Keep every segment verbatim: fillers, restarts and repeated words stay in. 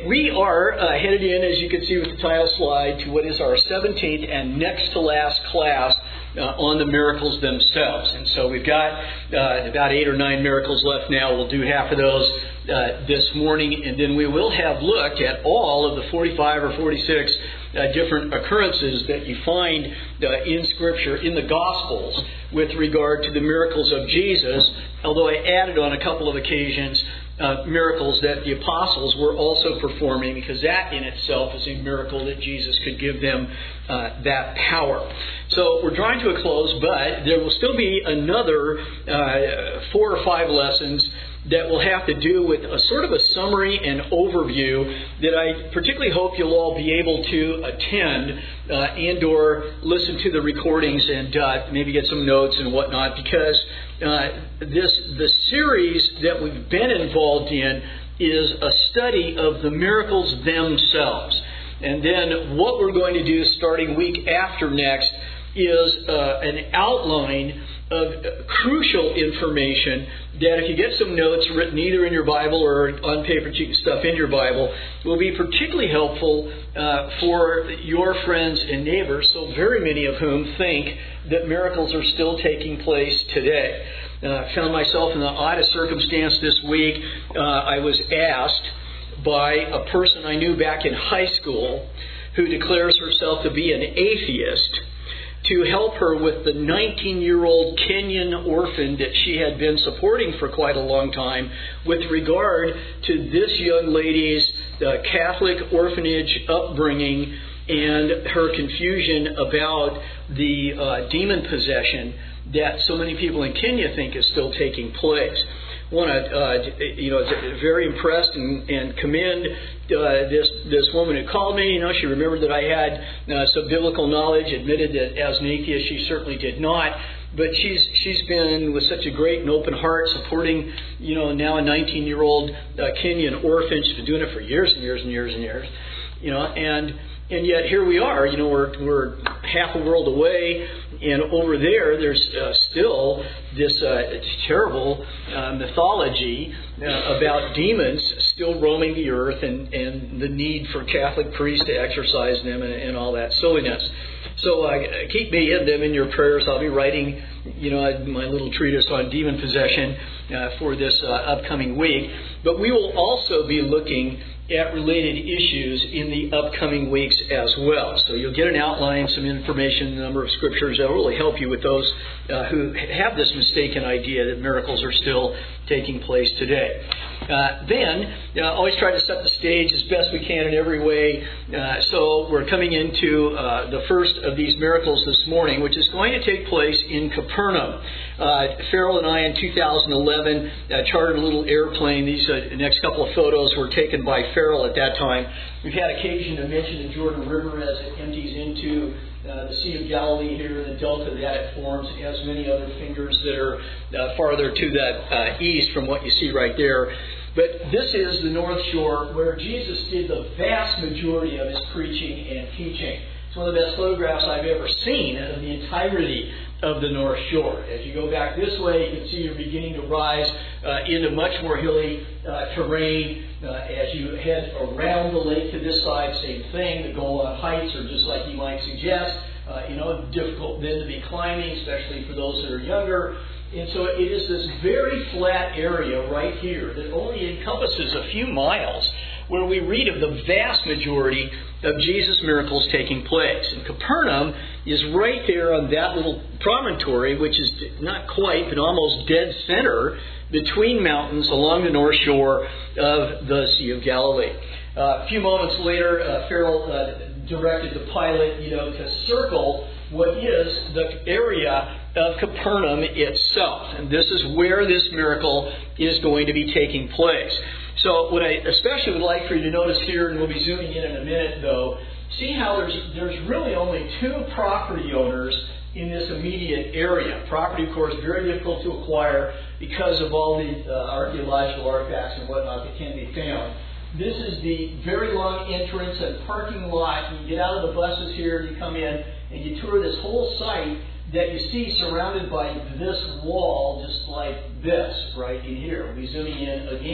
Okay, we are uh, headed in, as you can see with the title slide, to what is our seventeenth and next to last class uh, on the miracles themselves. And so we've got uh, about eight or nine miracles left now. We'll do half of those uh, this morning, and then we will have looked at all of the forty-five or forty-six uh, different occurrences that you find uh, in Scripture, in the Gospels, with regard to the miracles of Jesus, although I added on a couple of occasions Uh, miracles that the apostles were also performing, because that in itself is a miracle that Jesus could give them uh, that power. So we're drawing to a close, but there will still be another uh, four or five lessons that will have to do with a sort of a summary and overview that I particularly hope you'll all be able to attend uh, and or listen to the recordings and uh, maybe get some notes and whatnot, because uh, this the series that we've been involved in is a study of the miracles themselves. And then what we're going to do starting week after next is uh, an outline of crucial information that, if you get some notes written either in your Bible or on paper stuff in your Bible, will be particularly helpful uh, for your friends and neighbors, so very many of whom think that miracles are still taking place today. I uh, found myself in the oddest circumstance this week. Uh, I was asked by a person I knew back in high school who declares herself to be an atheist to help her with the nineteen-year-old Kenyan orphan that she had been supporting for quite a long time with regard to this young lady's uh, Catholic orphanage upbringing and her confusion about the uh, demon possession that so many people in Kenya think is still taking place. I want to, uh, you know, very impressed and, and commend uh, this this woman who called me. You know, she remembered that I had uh, some biblical knowledge, admitted that as an atheist she certainly did not. But she's she's been with such a great and open heart supporting, you know, now a nineteen-year-old uh, Kenyan orphan. She's been doing it for years and years and years and years, you know, and and yet here we are. You know, we're we're half a world away. And over there, there's uh, still this uh, terrible uh, mythology uh, about demons still roaming the earth, and, and the need for Catholic priests to exorcise them and, and all that silliness. So uh, keep me in them in your prayers. I'll be writing, you know, my little treatise on demon possession uh, for this uh, upcoming week. But we will also be looking at related issues in the upcoming weeks as well. So you'll get an outline, some information, a number of scriptures that will really help you with those uh, who have this mistaken idea that miracles are still taking place today. Uh, then, uh, always try to set the stage as best we can in every way. Uh, so we're coming into uh, the first of these miracles this morning, which is going to take place in Capernaum. Uh, Farrell and I in two thousand eleven uh, chartered a little airplane. These uh, next couple of photos were taken by Farrell at that time. We've had occasion to mention the Jordan River as it empties into Uh, the Sea of Galilee here, the delta that it forms. It has many other fingers that are uh, farther to the uh, east from what you see right there. But this is the North Shore, where Jesus did the vast majority of his preaching and teaching. It's one of the best photographs I've ever seen of the entirety of the North Shore. As you go back this way, you can see you're beginning to rise uh, into much more hilly uh, terrain. Uh, as you head around the lake to this side, same thing. The Golan Heights are just like you might suggest. Uh, you know, difficult then to be climbing, especially for those that are younger. And so it is this very flat area right here that only encompasses a few miles, where we read of the vast majority of Jesus' miracles taking place. And Capernaum is right there on that little promontory, which is not quite, but almost dead center between mountains along the North Shore of the Sea of Galilee. Uh, a few moments later, uh, Farrell uh, directed the pilot, you know, to circle what is the area of Capernaum itself. And this is where this miracle is going to be taking place. So what I especially would like for you to notice here, and we'll be zooming in in a minute though, see how there's there's really only two property owners in this immediate area. Property, of course, very difficult to acquire because of all the uh, archaeological artifacts and whatnot that can be found. This is the very long entrance and parking lot. You get out of the buses here, you come in, and you tour this whole site that you see surrounded by this wall, just like this right in here. We'll be zooming in again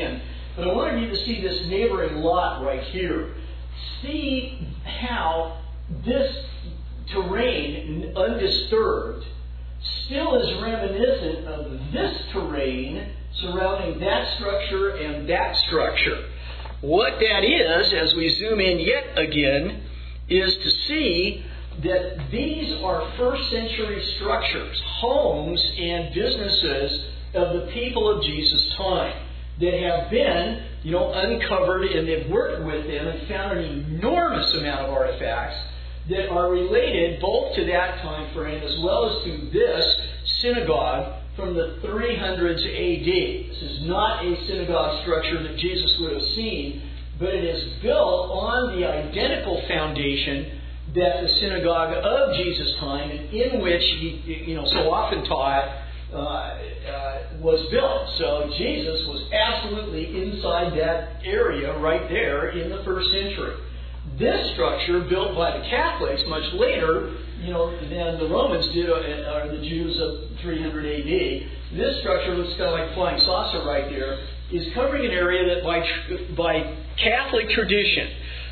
But I wanted you to see this neighboring lot right here. See how this terrain, undisturbed, still is reminiscent of this terrain surrounding that structure and that structure. What that is, as we zoom in yet again, is to see that these are first century structures, homes and businesses of the people of Jesus' time that have been, you know, uncovered, and they've worked with them and found an enormous amount of artifacts that are related both to that time frame as well as to this synagogue from the three hundreds A D. This is not a synagogue structure that Jesus would have seen, but it is built on the identical foundation that the synagogue of Jesus' time, and in which he, you know, so often taught, uh, uh, was built. So Jesus was absolutely inside that area right there in the first century. This structure, built by the Catholics much later, you know, than the Romans did, or the Jews of three hundred A D, this structure looks kind of like a flying saucer right there, is covering an area that by by Catholic tradition,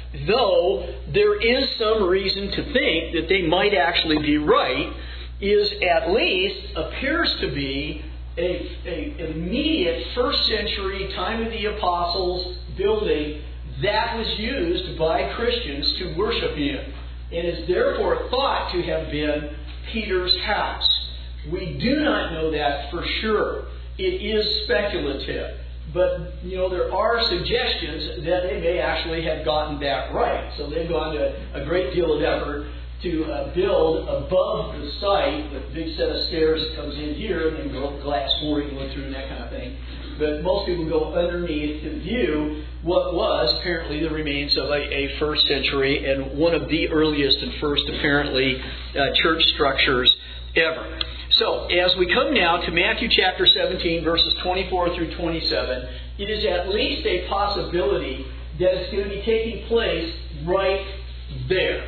though there is some reason to think that they might actually be right, is at least appears to be a, a immediate first century, time of the apostles building that was used by Christians to worship in, and is therefore thought to have been Peter's house. We do not know that for sure. It is speculative. But, you know, there are suggestions that they may actually have gotten that right. So they've gone to a great deal of effort to uh, build above the site with a big set of stairs that comes in here, and then go glass flooring going through and that kind of thing. But most people go underneath to view what was apparently the remains of a, a first century and one of the earliest and first, apparently, uh, church structures ever. So, as we come now to Matthew chapter seventeen, verses twenty-four through twenty-seven, it is at least a possibility that it's going to be taking place right there.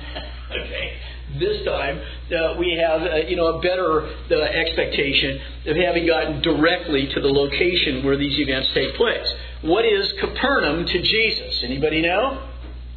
Okay. This time, uh, we have uh, you know a better uh, expectation of having gotten directly to the location where these events take place. What is Capernaum to Jesus? Anybody know?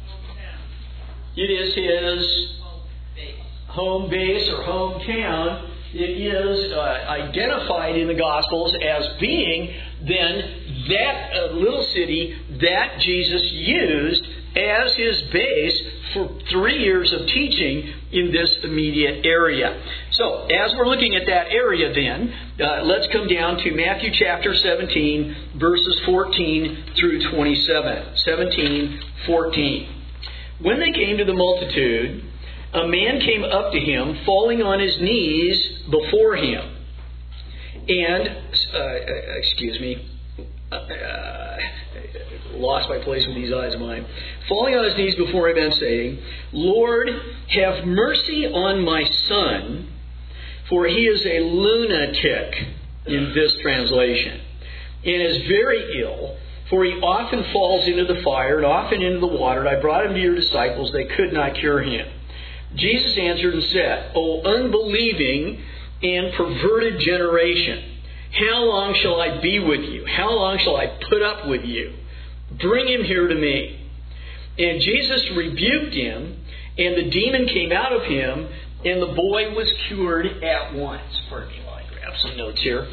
It is his home base or hometown. It is uh, identified in the Gospels as being then that uh, little city that Jesus used as his base for three years of teaching in this immediate area. So, as we're looking at that area then, uh, let's come down to Matthew chapter seventeen, verses fourteen through twenty-seven. seventeen, fourteen. When they came to the multitude, a man came up to him, falling on his knees before him. And, uh, excuse me, uh, lost my place with these eyes of mine. Falling on his knees before him and saying, Lord, have mercy on my son, for he is a lunatic, in this translation, and is very ill, for he often falls into the fire and often into the water. And I brought him to your disciples. They could not cure him. Jesus answered and said, O unbelieving and perverted generation, how long shall I be with you? How long shall I put up with you? Bring him here to me. And Jesus rebuked him, and the demon came out of him, and the boy was cured at once. Pardon me while I grab some notes here.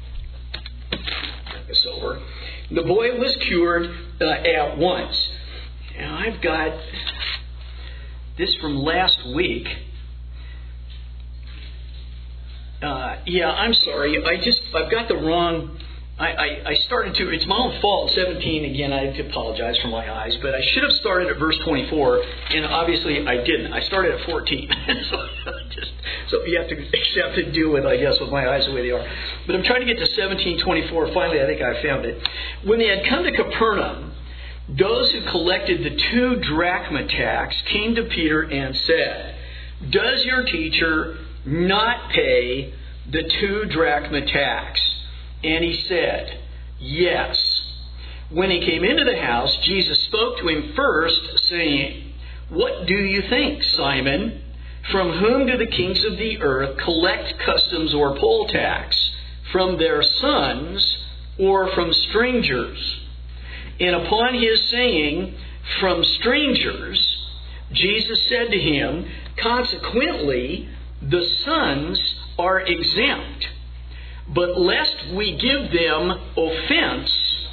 Bring this over. The boy was cured uh, at once. Now I've got this from last week. Uh, yeah, I'm sorry. I just, I've got the wrong, I, I, I started to, it's my own fault, seventeen, again, I apologize for my eyes, but I should have started at verse twenty-four, and obviously I didn't. I started at fourteen. so, just, so you have to accept and deal with, I guess, with my eyes the way they are. But I'm trying to get to seventeen twenty-four. Finally, I think I found it. When they had come to Capernaum, those who collected the two drachma tax came to Peter and said, Does your teacher not pay the two drachma tax? And he said, Yes. When he came into the house, Jesus spoke to him first, saying, What do you think, Simon? From whom do the kings of the earth collect customs or poll tax? From their sons or from strangers? And upon his saying, from strangers, Jesus said to him, consequently, the sons are exempt. But lest we give them offense,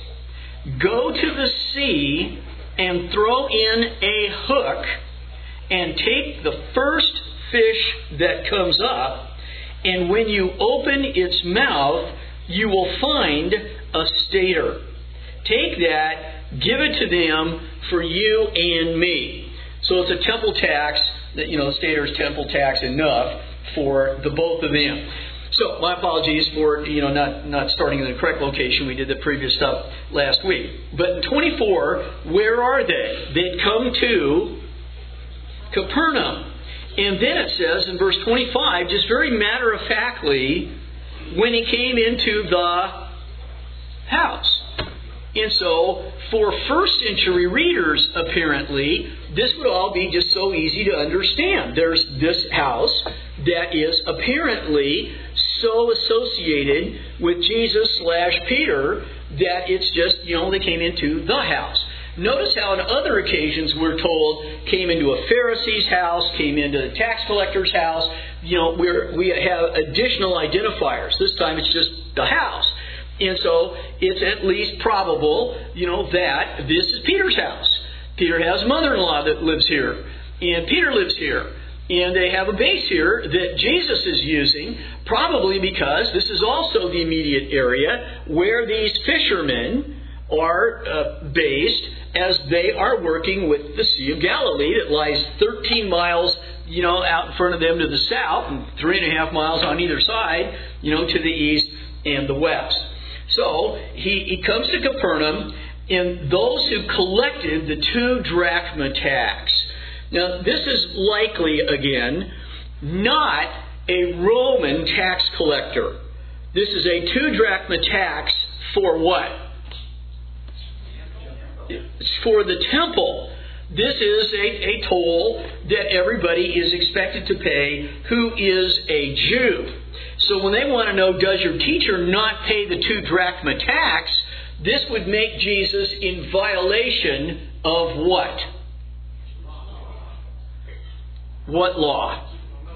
go to the sea and throw in a hook and take the first fish that comes up, and when you open its mouth, you will find a stater. Take that, give it to them for you and me. So it's a temple tax, that, you know, the stater is temple tax enough for the both of them. So my apologies for, you know, not, not starting in the correct location. We did the previous stuff last week. But in twenty-four, where are they? They'd come to Capernaum. And then it says in verse twenty-five, just very matter-of-factly, when he came into the house. And so, for first century readers, apparently, this would all be just so easy to understand. There's this house that is apparently so associated with Jesus slash Peter that it's just, you know, they came into the house. Notice how on other occasions we're told came into a Pharisee's house, came into the tax collector's house. You know, we're, we have additional identifiers. This time it's just the house. And so it's at least probable, you know, that this is Peter's house. Peter has a mother-in-law that lives here. And Peter lives here. And they have a base here that Jesus is using, probably because this is also the immediate area where these fishermen are uh, based as they are working with the Sea of Galilee that lies thirteen miles, you know, out in front of them to the south and three and a half miles on either side, you know, to the east and the west. So he, he comes to Capernaum, and those who collected the two drachma tax. Now, this is likely, again, not a Roman tax collector. This is a two drachma tax for what? It's for the temple. This is a, a toll that everybody is expected to pay who is a Jew. So when they want to know, does your teacher not pay the two drachma tax, this would make Jesus in violation of what? What law?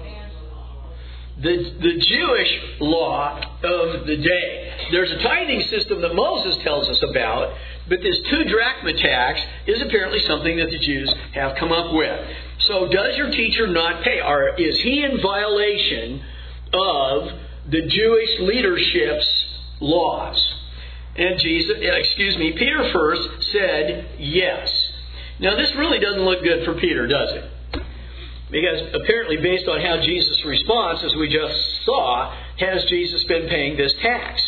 The, the Jewish law of the day. There's a tithing system that Moses tells us about, but this two drachma tax is apparently something that the Jews have come up with. So does your teacher not pay? Or is he in violation of the Jewish leadership's laws? And Jesus, excuse me, Peter first said yes. Now this really doesn't look good for Peter, does it? Because apparently based on how Jesus responds, as we just saw, has Jesus been paying this tax?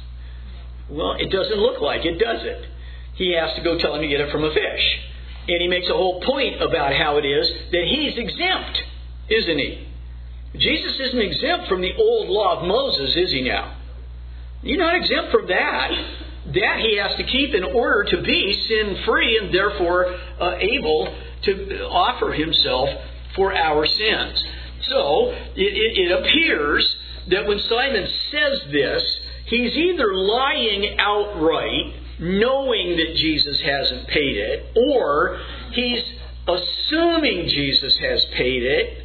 Well, it doesn't look like it, does it? He has to go tell him to get it from a fish. And he makes a whole point about how it is that he's exempt, isn't he? Jesus isn't exempt from the old law of Moses, is he now? You're not exempt from that. That he has to keep in order to be sin-free and therefore uh, able to offer himself for our sins. So, it, it, it appears that when Simon says this, he's either lying outright, knowing that Jesus hasn't paid it, or he's assuming Jesus has paid it,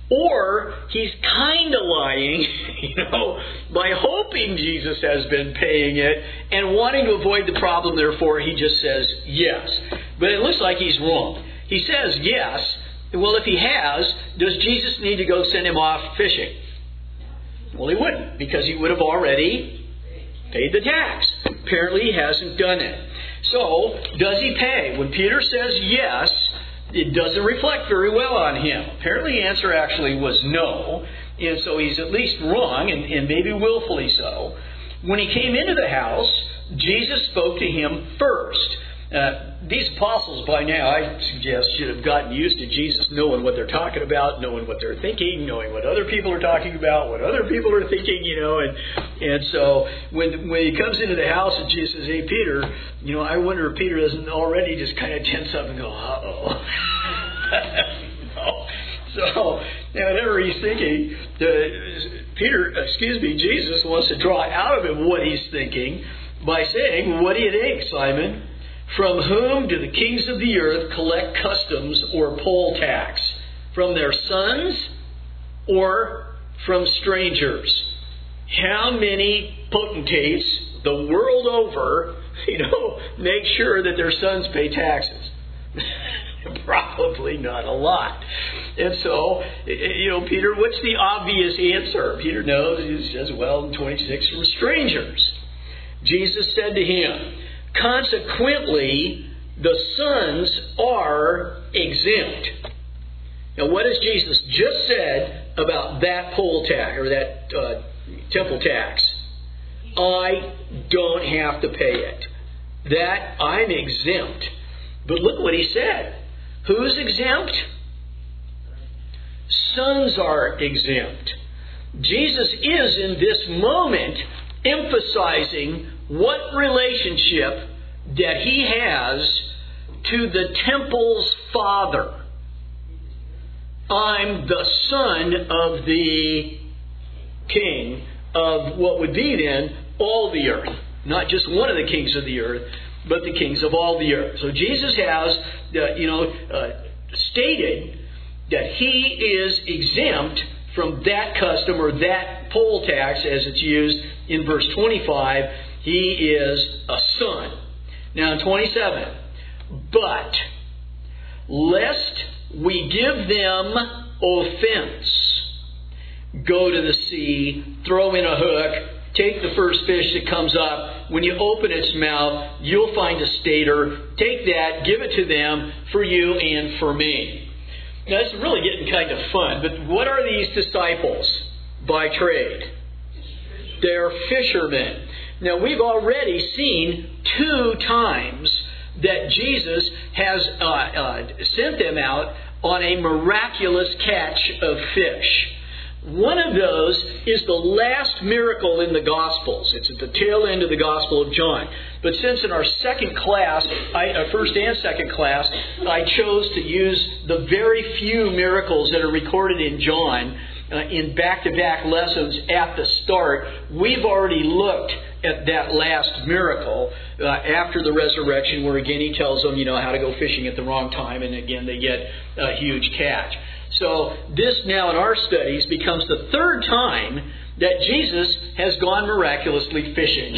or he's kind of lying, you know, by hoping Jesus has been paying it and wanting to avoid the problem, therefore he just says yes. But it looks like he's wrong. He says yes. Well, if he has, does Jesus need to go send him off fishing? Well, he wouldn't, because he would have already paid the tax. Apparently, he hasn't done it. So, does he pay? When Peter says yes, it doesn't reflect very well on him. Apparently, the answer actually was no, and so he's at least wrong, and, and maybe willfully so. When he came into the house, Jesus spoke to him first. Uh, these apostles by now, I suggest, should have gotten used to Jesus knowing what they're talking about, knowing what they're thinking, knowing what other people are talking about, what other people are thinking, you know. And and so when when he comes into the house and Jesus says, "Hey, Peter," you know, I wonder if Peter doesn't already just kind of tense up and go, "Uh-oh." no. So, whatever he's thinking, the, Peter, excuse me, Jesus wants to draw out of him what he's thinking by saying, "What do you think, Simon? From whom do the kings of the earth collect customs or poll tax? From their sons or from strangers? How many potentates the world over, you know, make sure that their sons pay taxes? Probably not a lot. And so, you know, Peter, what's the obvious answer? Peter knows. He says, well, in twenty-six, from strangers. Jesus said to him, consequently, the sons are exempt. Now, what has Jesus just said about that poll tax, or that uh, temple tax? I don't have to pay it. That I'm exempt. But look what he said. Who's exempt? Sons are exempt. Jesus is in this moment emphasizing what relationship that he has to the temple's father. I'm the son of the king of what would be then all the earth. Not just one of the kings of the earth, but the kings of all the earth. So Jesus has, uh, you know, uh, stated that he is exempt from that custom or that poll tax as it's used in verse twenty-five. He is a son. Now in twenty-seven, but lest we give them offense, go to the sea, throw in a hook, take the first fish that comes up. When you open its mouth, you'll find a stater. Take that, give it to them for you and for me. Now, it's really getting kind of fun, but what are these disciples by trade? They're fishermen. Now, we've already seen two times that Jesus has uh, uh, sent them out on a miraculous catch of fish. One of those is the last miracle in the Gospels. It's at the tail end of the Gospel of John. But since in our second class, I, uh, first and second class, I chose to use the very few miracles that are recorded in John uh, in back-to-back lessons at the start, we've already looked at that last miracle uh, after the resurrection, where again he tells them, you know, how to go fishing at the wrong time, and again they get a huge catch. So this now in our studies becomes the third time that Jesus has gone miraculously fishing.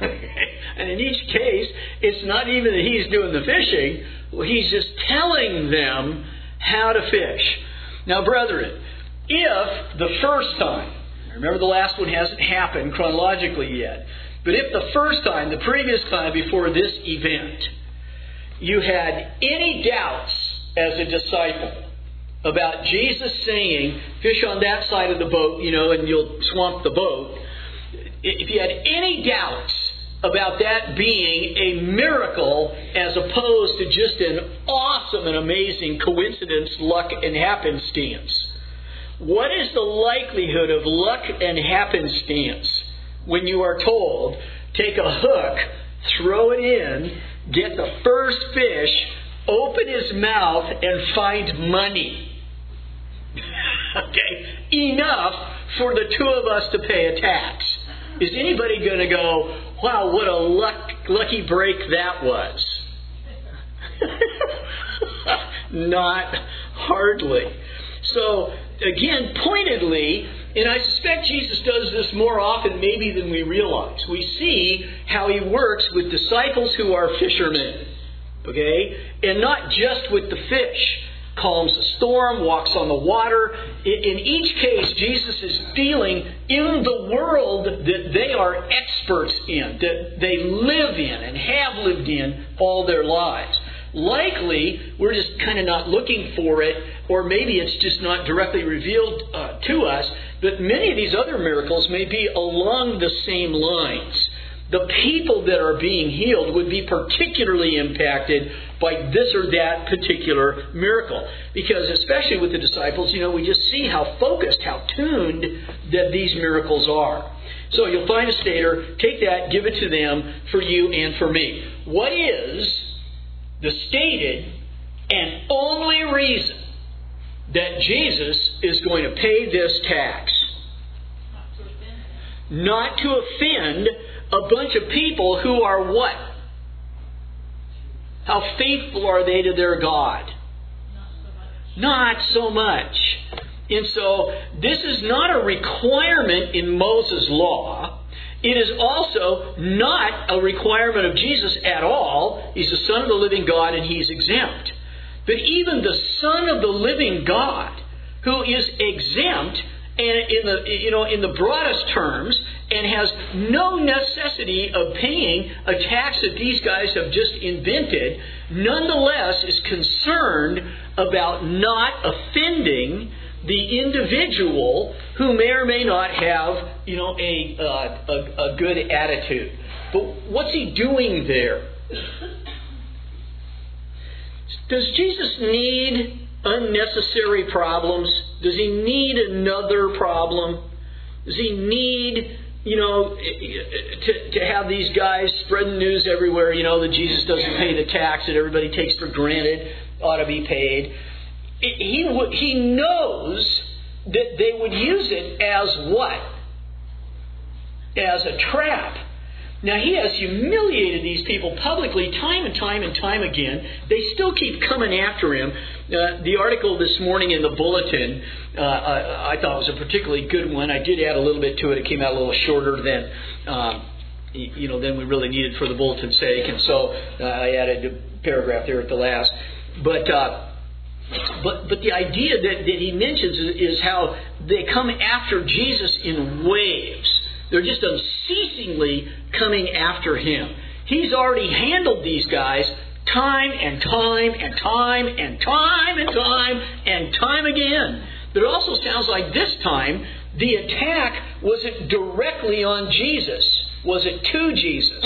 And in each case, it's not even that he's doing the fishing. He's just telling them how to fish. Now, brethren, if the first time, remember the last one hasn't happened chronologically yet, but if the first time, the previous time before this event, you had any doubts as a disciple about Jesus saying, fish on that side of the boat, you know, and you'll swamp the boat. If you had any doubts about that being a miracle as opposed to just an awesome and amazing coincidence, luck, and happenstance, what is the likelihood of luck and happenstance when you are told, take a hook, throw it in, get the first fish, open his mouth, and find money? Okay, enough for the two of us to pay a tax. Is anybody going to go, wow, what a luck, lucky break that was? Not hardly. So, again, pointedly, and I suspect Jesus does this more often maybe than we realize, we see how he works with disciples who are fishermen. Okay? And not just with the fish. Calms the storm, walks on the water. In each case, Jesus is dealing in the world that they are experts in, that they live in and have lived in all their lives. Likely, we're just kind of not looking for it, or maybe it's just not directly revealed uh, to us, but many of these other miracles may be along the same lines. The people that are being healed would be particularly impacted by this or that particular miracle. Because especially with the disciples, you know, we just see how focused, how tuned that these miracles are. So you'll find a stater, take that, give it to them for you and for me. What is the stated and only reason that Jesus is going to pay this tax? Not to offend a bunch of people who are what? How faithful are they to their God? Not so much. And so this is not a requirement in Moses' law. It is also not a requirement of Jesus at all. He's the Son of the living God and He's exempt. But even the Son of the living God, who is exempt and in the you know in the broadest terms and has no necessity of paying a tax that these guys have just invented, nonetheless is concerned about not offending the individual who may or may not have, you know, a, uh, a a good attitude. But what's he doing there? Does Jesus need unnecessary problems? Does he need another problem? Does he need, you know, to, to have these guys spread the news everywhere, you know, that Jesus doesn't pay the tax that everybody takes for granted ought to be paid? He he knows that they would use it as what? As a trap. Now, he has humiliated these people publicly time and time and time again. They still keep coming after him. Uh, the article this morning in the Bulletin, uh, I, I thought was a particularly good one. I did add a little bit to it. It came out a little shorter than, um, you know, than we really needed for the Bulletin's sake. And so uh, I added a paragraph there at the last. But... Uh, But but the idea that, that he mentions is, is how they come after Jesus in waves. They're just unceasingly coming after him. He's already handled these guys time and time and time and time and time and time again. But it also sounds like this time the attack wasn't directly on Jesus. Was it to Jesus?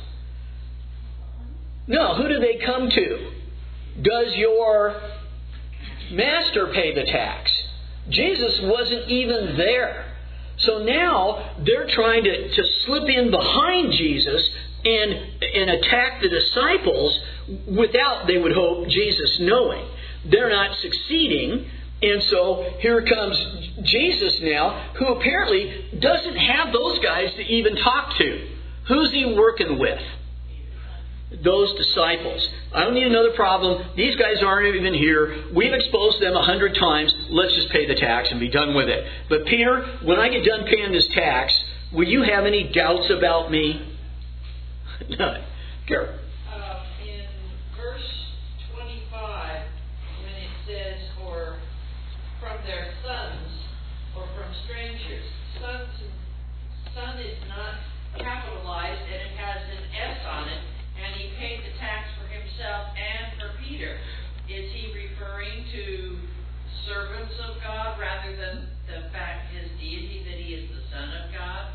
No, who do they come to? Does your master pay the tax? Jesus wasn't even there. So now they're trying to, to slip in behind Jesus and, and attack the disciples without, they would hope, Jesus knowing. They're not succeeding. And so here comes Jesus now, who apparently doesn't have those guys to even talk to. Who's he working with? Those disciples. I don't need another problem. These guys aren't even here. We've exposed them a hundred times. Let's just pay the tax and be done with it. But Peter, when I get done paying this tax, will you have any doubts about me? None. Carol. Uh, in verse twenty-five, when it says, or from their sons, or from strangers, sons, son is not capitalized and it has an S on it. And he paid the tax for himself and for Peter. Is he referring to servants of God rather than the fact, his deity, that he is the Son of God?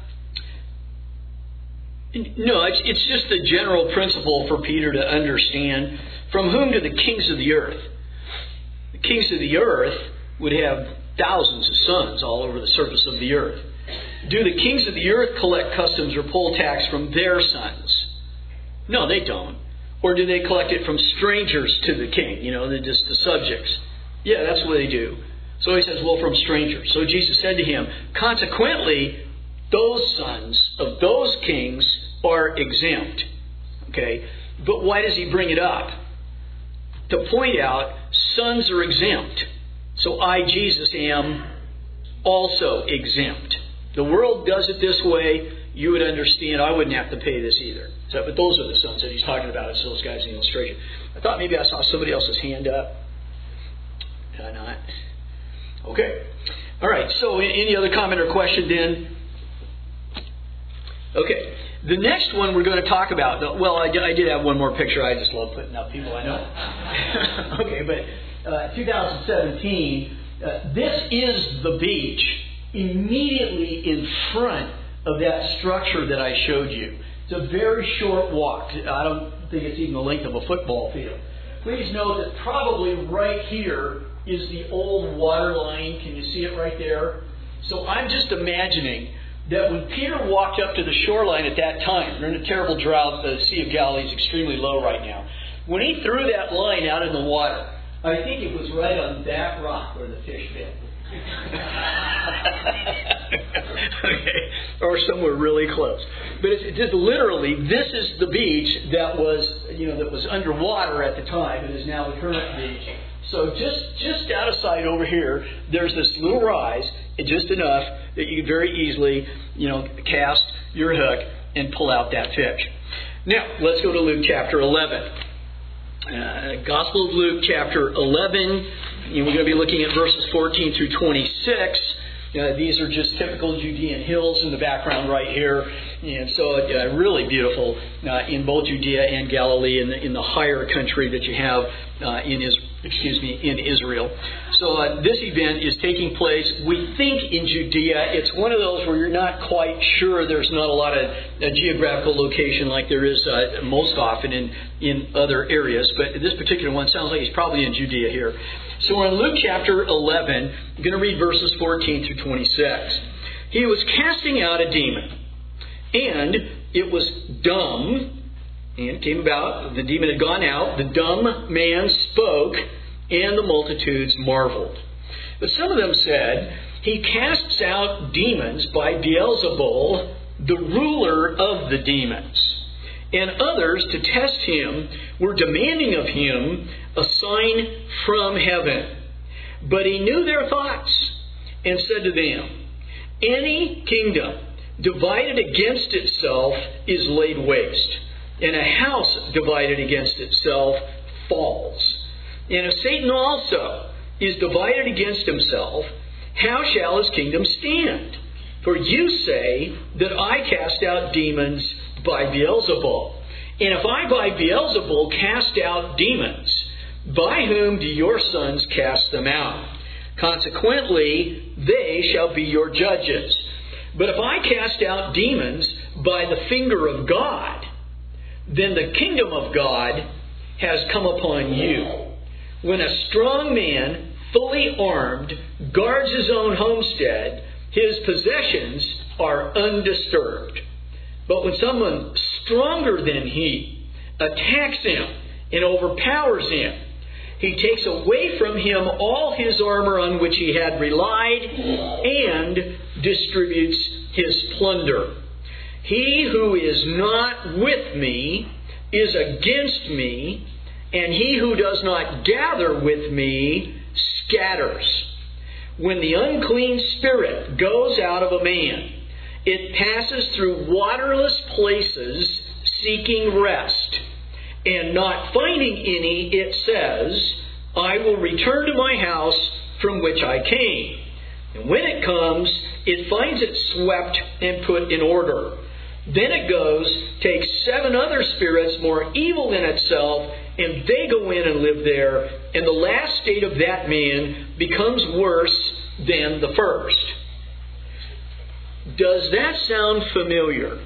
No, it's, it's just the general principle for Peter to understand. From whom do the kings of the earth? The kings of the earth would have thousands of sons all over the surface of the earth. Do the kings of the earth collect customs or poll tax from their sons? No, they don't. Or do they collect it from strangers to the king? You know, they're just the subjects. Yeah, that's what they do. So he says, well, from strangers. So Jesus said to him, consequently, those sons of those kings are exempt. Okay? But why does he bring it up? To point out, sons are exempt. So I, Jesus, am also exempt. The world does it this way. You would understand I wouldn't have to pay this either. So, but those are the sons that he's talking about as those guys in the illustration. I thought maybe I saw somebody else's hand up. Did I not? Okay. All right. So any other comment or question then? Okay. The next one we're going to talk about. Well, I did, I did have one more picture. I just love putting up people I know. Okay. But uh, twenty seventeen, uh, this is the beach immediately in front of that structure that I showed you. It's a very short walk. I don't think it's even the length of a football field. Please note that probably right here is the old water line. Can you see it right there? So I'm just imagining that when Peter walked up to the shoreline at that time, we're in a terrible drought, the Sea of Galilee is extremely low right now. When he threw that line out in the water, I think it was right on that rock where the fish bit. Okay, or somewhere really close. But it's just literally, this is the beach that was, you know, that was underwater at the time. It is now the current beach. So just just out of sight over here, there's this little rise, just enough that you can very easily, you know, cast your hook and pull out that fish. Now, let's go to Luke chapter eleven. Uh, Gospel of Luke chapter eleven. And we're going to be looking at verses fourteen through twenty-six. Uh, these are just typical Judean hills in the background right here. And so uh, really beautiful uh, in both Judea and Galilee, in the, in the higher country that you have uh, in Israel. Excuse me, in Israel. So uh, this event is taking place, we think, in Judea. It's one of those where you're not quite sure. There's not a lot of uh, geographical location like there is uh, most often in, in other areas. But this particular one sounds like it's probably in Judea here. So we're in Luke chapter eleven. I'm going to read verses fourteen through twenty-six. He was casting out a demon, and it was dumb. And it came about, the demon had gone out, the dumb man spoke, and the multitudes marveled. But some of them said, he casts out demons by Beelzebul, the ruler of the demons. And others, to test him, were demanding of him a sign from heaven. But he knew their thoughts, and said to them, any kingdom divided against itself is laid waste, and a house divided against itself falls. And if Satan also is divided against himself, how shall his kingdom stand? For you say that I cast out demons by Beelzebul. And if I by Beelzebul cast out demons, by whom do your sons cast them out? Consequently, they shall be your judges. But if I cast out demons by the finger of God, then the kingdom of God has come upon you. When a strong man, fully armed, guards his own homestead, his possessions are undisturbed. But when someone stronger than he attacks him and overpowers him, he takes away from him all his armor on which he had relied and distributes his plunder. He who is not with me is against me, and he who does not gather with me scatters. When the unclean spirit goes out of a man, it passes through waterless places seeking rest, and not finding any, it says, I will return to my house from which I came. And when it comes, it finds it swept and put in order. Then it goes, takes seven other spirits more evil than itself, and they go in and live there. And the last state of that man becomes worse than the first. Does that sound familiar?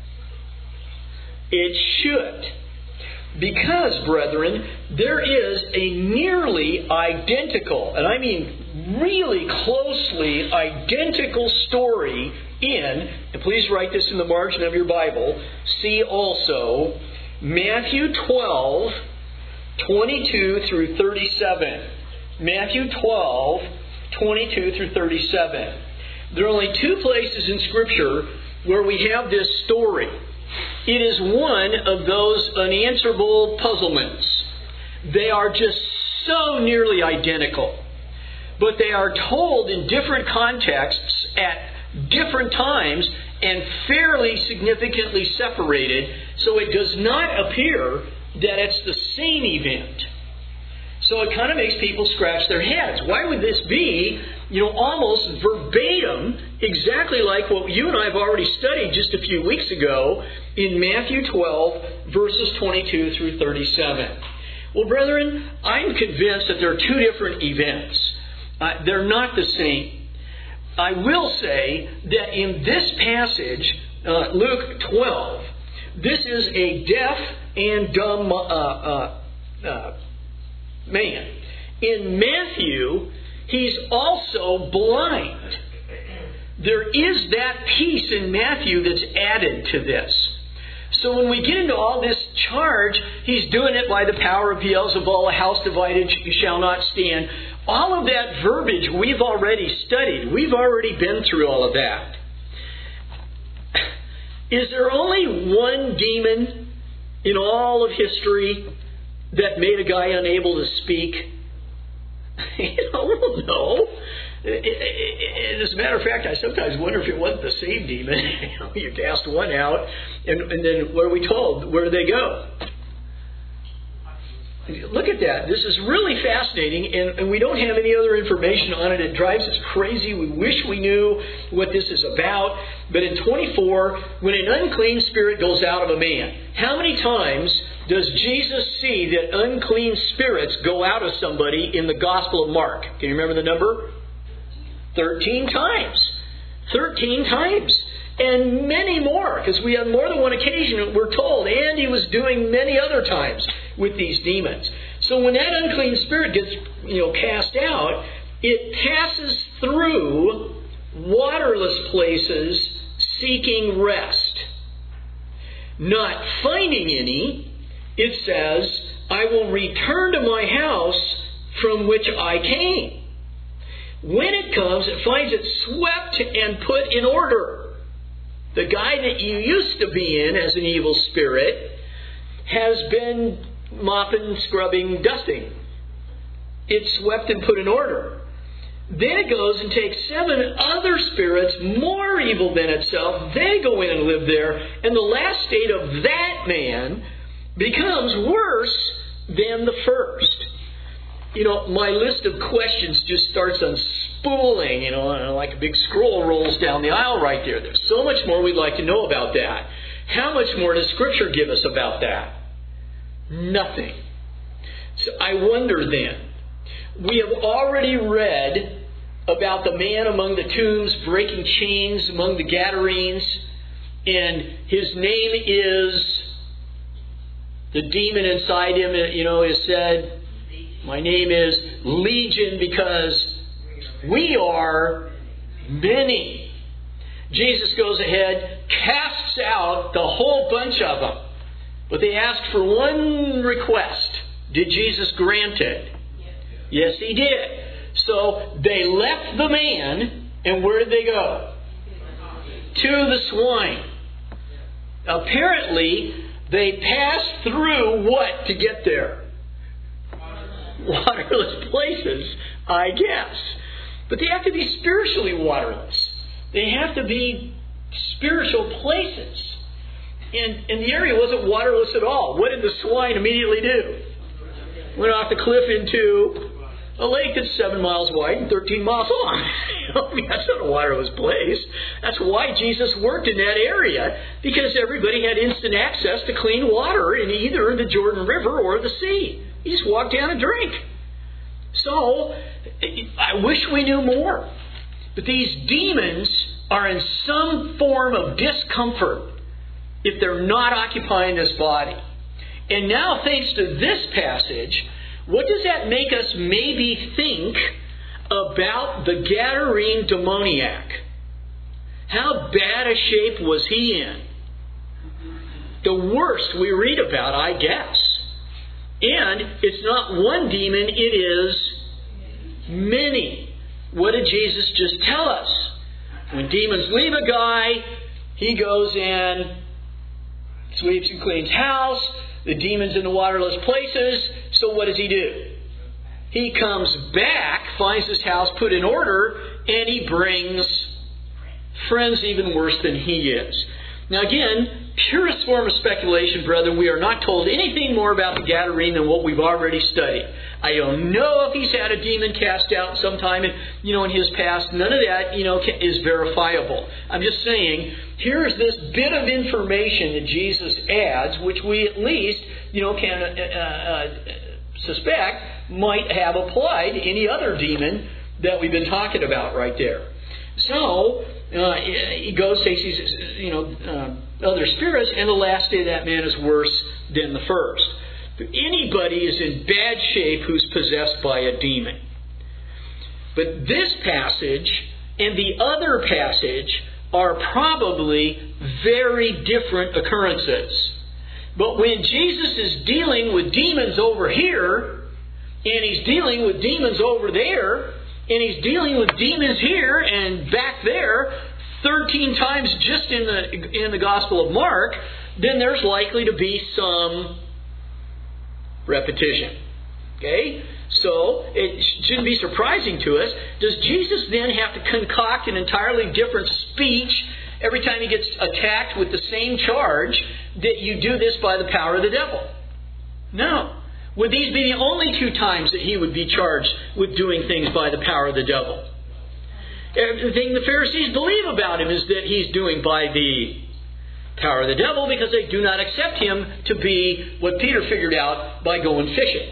It should. Because, brethren, there is a nearly identical, and I mean really closely identical story in, and please write this in the margin of your Bible, see also Matthew twelve, twenty-two through thirty-seven. Matthew twelve, twenty-two through thirty-seven. There are only two places in Scripture where we have this story. It is one of those unanswerable puzzlements. They are just so nearly identical. But they are told in different contexts at different times and fairly significantly separated, so it does not appear that it's the same event. So it kind of makes people scratch their heads. Why would this be, you know, almost verbatim, exactly like what you and I have already studied just a few weeks ago in Matthew twelve, verses twenty-two through thirty-seven? Well, brethren, I'm convinced that there are two different events. Uh, they're not the same. I will say that in this passage, uh, Luke twelve, this is a deaf and dumb uh, uh, uh, man. In Matthew, he's also blind. There is that piece in Matthew that's added to this. So when we get into all this charge, he's doing it by the power of Beelzebul, a house divided shall not stand. All of that verbiage we've already studied. We've already been through all of that. Is there only one demon in all of history that made a guy unable to speak? You know, no. As a matter of fact, I sometimes wonder if it wasn't the same demon. You know, you cast one out, and, and then what are we told? Where do they go? Look at that. This is really fascinating, and, and we don't have any other information on it. It drives us crazy. We wish we knew what this is about. But in twenty-four, when an unclean spirit goes out of a man, how many times does Jesus see that unclean spirits go out of somebody in the Gospel of Mark? Can you remember the number? Thirteen times. Thirteen times. And many more, because we have more than one occasion, we're told, and he was doing many other times with these demons. So when that unclean spirit gets, you know, cast out, it passes through waterless places seeking rest. Not finding any, it says, I will return to my house from which I came. When it comes, it finds it swept and put in order. The guy that you used to be in as an evil spirit has been mopping, scrubbing, dusting. It's swept and put in order. Then it goes and takes seven other spirits more evil than itself. They go in and live there. And the last state of that man becomes worse than the first. You know, my list of questions just starts unspooling, you know, and like a big scroll rolls down the aisle right there. There's so much more we'd like to know about that. How much more does Scripture give us about that? Nothing. So I wonder then, we have already read about the man among the tombs breaking chains among the Gadarenes, and his name is, the demon inside him, you know, is said, my name is Legion because we are many. Jesus goes ahead, casts out the whole bunch of them. But they asked for one request. Did Jesus grant it? Yes, he did. So they left the man, and where did they go? To the swine. Apparently, they passed through what to get there? Waterless places, I guess. But they have to be spiritually waterless. They have to be spiritual places. And, and the area wasn't waterless at all. What did the swine immediately do? Went off the cliff into a lake that's seven miles wide and thirteen miles long. I mean, that's not a waterless place. That's why Jesus worked in that area, because everybody had instant access to clean water in either the Jordan River or the sea. You just walk down and drink. So, I wish we knew more. But these demons are in some form of discomfort if they're not occupying this body. And now, thanks to this passage, what does that make us maybe think about the Gadarene demoniac? How bad a shape was he in? The worst we read about, I guess. And it's not one demon, it is many. What did Jesus just tell us? When demons leave a guy, he goes in, sweeps and cleans house, the demon's in the waterless places, so what does he do? He comes back, finds his house put in order, and he brings friends even worse than he is. Now again, purest form of speculation, brethren, we are not told anything more about the Gadarene than what we've already studied. I don't know if he's had a demon cast out sometime in, you know, in his past. None of that, you know, is verifiable. I'm just saying, here's this bit of information that Jesus adds, which we at least, you know, can uh, uh, suspect might have applied to any other demon that we've been talking about right there. So, uh, he goes, takes these, you know, uh, other spirits, and the last day of that man is worse than the first. But anybody is in bad shape who's possessed by a demon. But this passage and the other passage are probably very different occurrences. But when Jesus is dealing with demons over here, and He's dealing with demons over there, and He's dealing with demons here and back there, thirteen times just in the in the Gospel of Mark, then there's likely to be some repetition. Okay? So, it shouldn't be surprising to us. Does Jesus then have to concoct an entirely different speech every time He gets attacked with the same charge that you do this by the power of the devil? No. Would these be the only two times that He would be charged with doing things by the power of the devil? Everything the Pharisees believe about Him is that He's doing by the power of the devil, because they do not accept Him to be what Peter figured out by going fishing,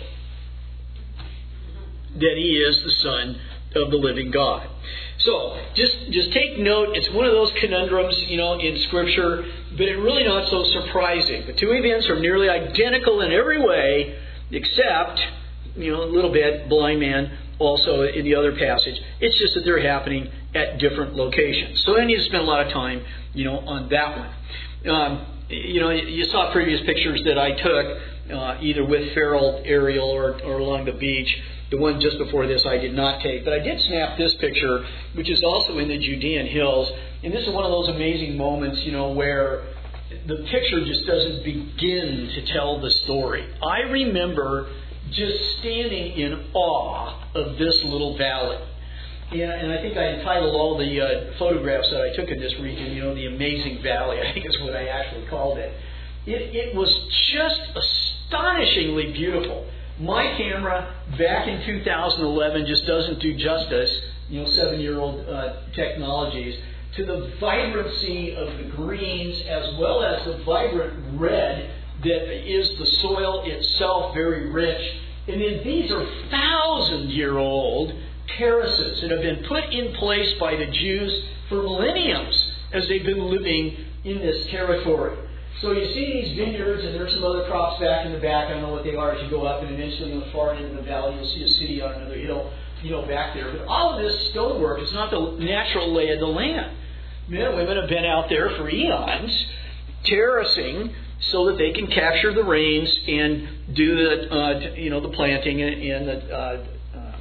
that He is the Son of the living God. So, just just take note, it's one of those conundrums, you know, in Scripture, but it's really not so surprising. The two events are nearly identical in every way, except, you know, a little bit, blind man also in the other passage. It's just that they're happening at different locations. So I need to spend a lot of time, you know, on that one. Um, you know, you saw previous pictures that I took, uh, either with Farrell, Ariel, or, or along the beach. The one just before this I did not take. But I did snap this picture, which is also in the Judean hills. And this is one of those amazing moments, you know, where the picture just doesn't begin to tell the story. I remember just standing in awe of this little valley. Yeah, and I think I entitled all the uh, photographs that I took in this region, you know, the Amazing Valley, I think is what I actually called it. It, it was just astonishingly beautiful. My camera back in two thousand eleven just doesn't do justice, you know, seven-year-old uh, technologies, to the vibrancy of the greens as well as the vibrant red that is the soil itself, very rich. And then these are thousand-year-old terraces that have been put in place by the Jews for millenniums as they've been living in this territory. So you see these vineyards, and there's some other crops back in the back. I don't know what they are as you go up, and eventually in the far end of the valley you'll see a city on another hill, you know, back there. But all of this stonework is not the natural lay of the land. Men and women have been out there for eons, terracing so that they can capture the rains and do the, uh, you know, the planting and, and the uh, uh,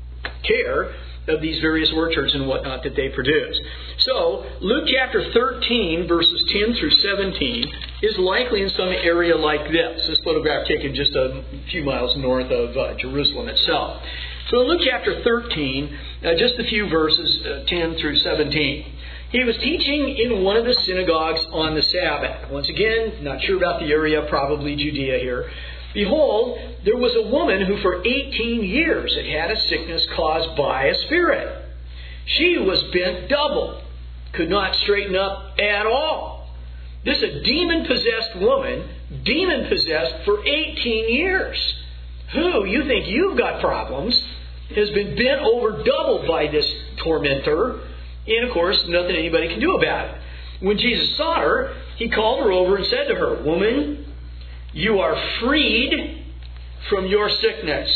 care of these various orchards and whatnot that they produce. So, Luke chapter thirteen, verses ten through seventeen, is likely in some area like this. This photograph taken just a few miles north of uh, Jerusalem itself. So, in Luke chapter thirteen, uh, just a few verses, uh, ten through seventeen. He was teaching in one of the synagogues on the Sabbath. Once again, not sure about the area, probably Judea here. Behold, there was a woman who for eighteen years had had a sickness caused by a spirit. She was bent double, could not straighten up at all. This is a demon-possessed woman, demon-possessed for eighteen years, who, you think you've got problems, has been bent over double by this tormentor, and of course, nothing anybody can do about it. When Jesus saw her, He called her over and said to her, "Woman, you are freed from your sickness."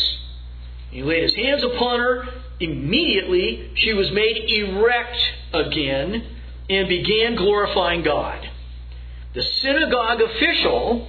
He laid His hands upon her. Immediately, she was made erect again and began glorifying God. The synagogue official,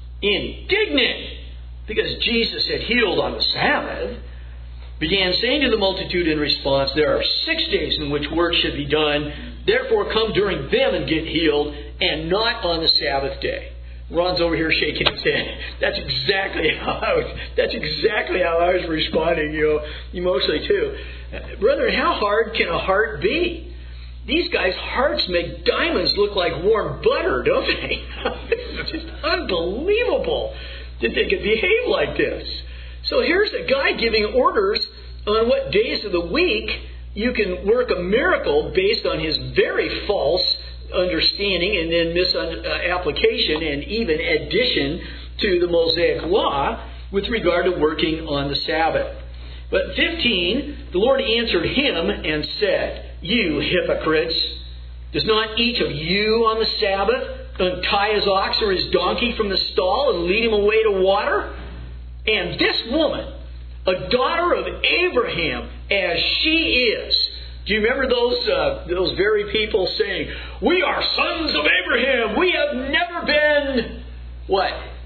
indignant because Jesus had healed on the Sabbath, began saying to the multitude in response, "There are six days in which work should be done. Therefore come during them and get healed, and not on the Sabbath day." Ron's over here shaking his head. That's exactly how I was, that's exactly how I was responding, you know, emotionally too. Brethren, how hard can a heart be? These guys' hearts make diamonds look like warm butter, don't they? It's just unbelievable that they could behave like this. So here's a guy giving orders on what days of the week you can work a miracle based on his very false understanding and then misapplication and even addition to the Mosaic law with regard to working on the Sabbath. But fifteen, the Lord answered him and said, "You hypocrites, does not each of you on the Sabbath untie his ox or his donkey from the stall and lead him away to water? And this woman, a daughter of Abraham as she is," do you remember those uh, those very people saying, "We are sons of Abraham. We have never been," what?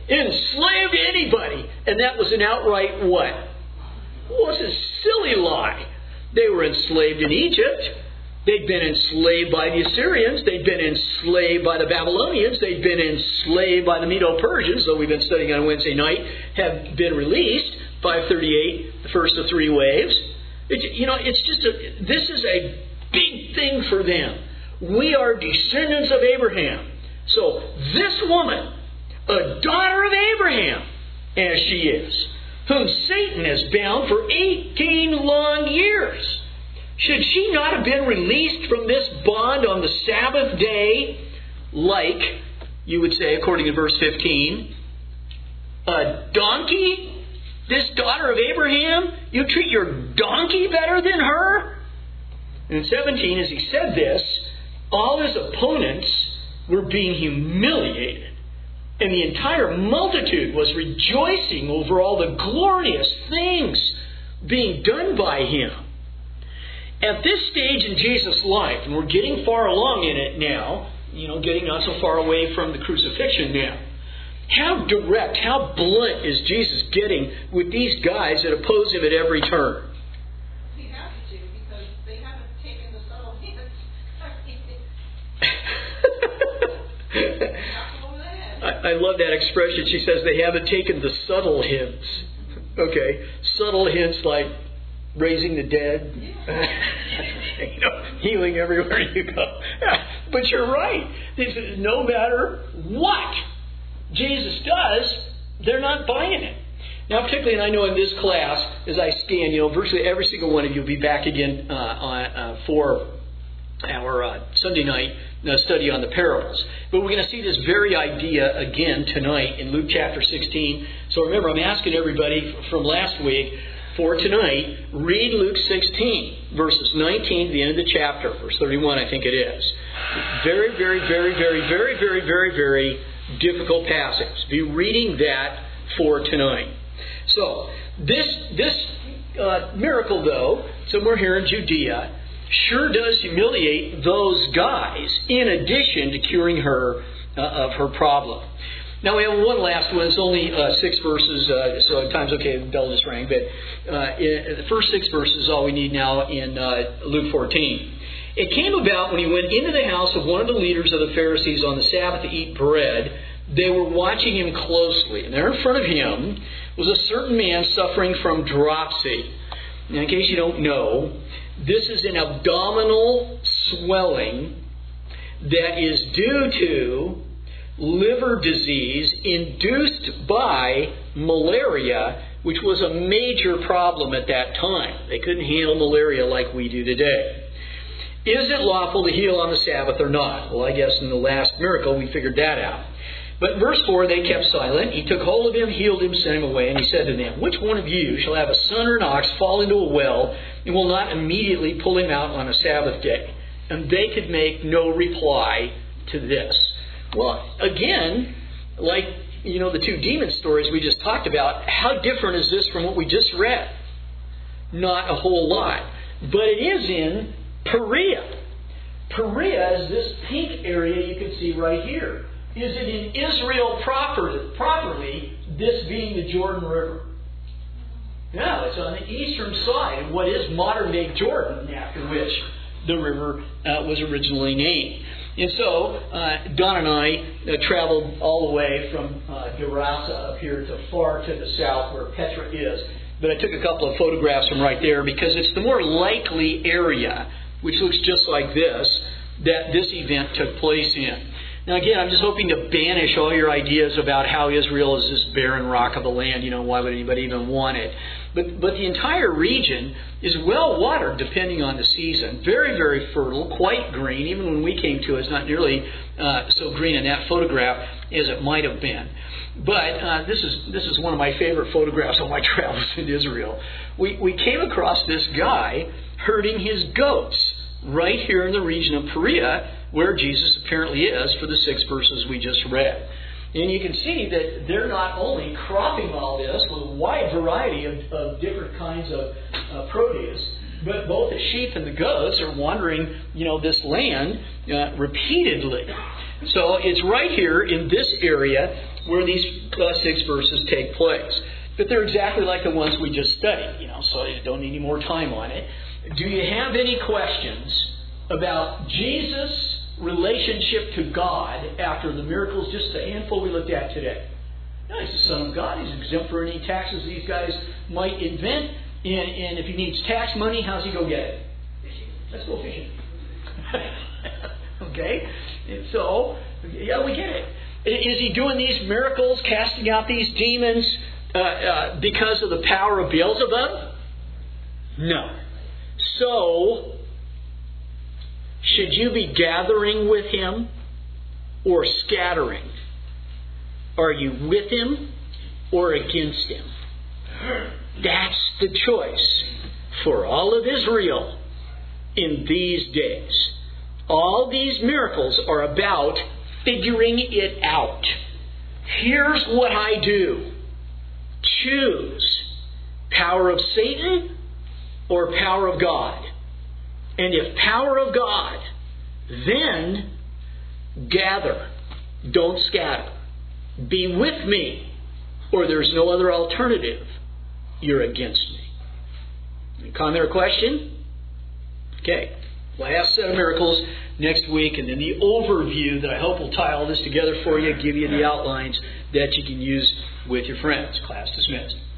enslaved anybody. And that was an outright what? It was a silly lie. They were enslaved in Egypt. They'd been enslaved by the Assyrians. They'd been enslaved by the Babylonians. They'd been enslaved by the Medo-Persians, though we've been studying on Wednesday night, have been released. five thirty-eight, the first of three waves. It, you know, it's just a, this is a big thing for them. We are descendants of Abraham. So this woman, a daughter of Abraham, as she is, whom Satan has bound for eighteen long years, should she not have been released from this bond on the Sabbath day, like, you would say, according to verse fifteen, a donkey? This daughter of Abraham? You treat your donkey better than her? And in seventeen, as he said this, all his opponents were being humiliated. And the entire multitude was rejoicing over all the glorious things being done by him. At this stage in Jesus' life, and we're getting far along in it now, you know, getting not so far away from the crucifixion now, how direct, how blunt is Jesus getting with these guys that oppose him at every turn? He has to, because they haven't taken the subtle hints. I, I love that expression. She says they haven't taken the subtle hints. Okay, subtle hints like raising the dead, you know, healing everywhere you go. But you're right. This is, no matter what Jesus does, they're not buying it. Now, particularly, and I know in this class, as I scan, you know, virtually every single one of you will be back again uh, on, uh, for our uh, Sunday night uh, study on the parables. But we're going to see this very idea again tonight in Luke chapter sixteen. So remember, I'm asking everybody from last week, for tonight, read Luke sixteen, verses nineteen to the end of the chapter, verse thirty-one, I think it is. Very, very, very, very, very, very, very, very difficult passage. Be reading that for tonight. So, this this uh, miracle, though, somewhere here in Judea, sure does humiliate those guys, in addition to curing her uh, of her problem. Now, we have one last one. It's only uh, six verses, uh, so time's okay. The bell just rang. But uh, in, the first six verses is all we need now in uh, Luke fourteen. It came about when he went into the house of one of the leaders of the Pharisees on the Sabbath to eat bread. They were watching him closely. And there in front of him was a certain man suffering from dropsy. Now, in case you don't know, this is an abdominal swelling that is due to liver disease induced by malaria, which was a major problem at that time. They couldn't handle malaria like we do today. Is it lawful to heal on the Sabbath or not? Well, I guess in the last miracle we figured that out. But verse four, they kept silent. He took hold of him, healed him, sent him away, and he said to them, which one of you shall have a son or an ox fall into a well and will not immediately pull him out on a Sabbath day? And they could make no reply to this. Well, again, like, you know, the two demon stories we just talked about, how different is this from what we just read? Not a whole lot. But it is in Perea. Perea is this pink area you can see right here. Is it in Israel proper, properly, this being the Jordan River? No, it's on the eastern side of what is modern-day Jordan, after which the river uh, was originally named. And so, uh, Don and I uh, traveled all the way from uh, Gerasa up here to far to the south where Petra is. But I took a couple of photographs from right there because it's the more likely area, which looks just like this, that this event took place in. Now again, I'm just hoping to banish all your ideas about how Israel is this barren rock of a land. You know, why would anybody even want it? But but the entire region is well watered depending on the season. Very, very fertile, quite green. Even when we came to it, it's not nearly uh, so green in that photograph as it might have been. But uh, this is this is one of my favorite photographs on my travels in Israel. We we came across this guy herding his goats right here in the region of Perea, where Jesus apparently is for the six verses we just read. And you can see that they're not only cropping all this with a wide variety of, of different kinds of uh, produce, but both the sheep and the goats are wandering, you know, this land uh, repeatedly. So it's right here in this area where these uh, six verses take place. But they're exactly like the ones we just studied, you know, so you don't need any more time on it. Do you have any questions about Jesus' relationship to God after the miracles, just the handful we looked at today? Now, he's the Son of God. He's exempt for any taxes these guys might invent. And, and if he needs tax money, how's he go get it? Fishing. Let's go fishing. Okay? And so, yeah, we get it. Is he doing these miracles, casting out these demons uh, uh, because of the power of Beelzebub? No. So, should you be gathering with him or scattering? Are you with him or against him? That's the choice for all of Israel in these days. All these miracles are about figuring it out. Here's what I do. Choose power of Satan or power of God. And if power of God, then gather. Don't scatter. Be with me, or there's no other alternative. You're against me. Any comment or question? Okay. Last set of miracles next week, and then the overview that I hope will tie all this together for you, give you the outlines that you can use with your friends. Class dismissed.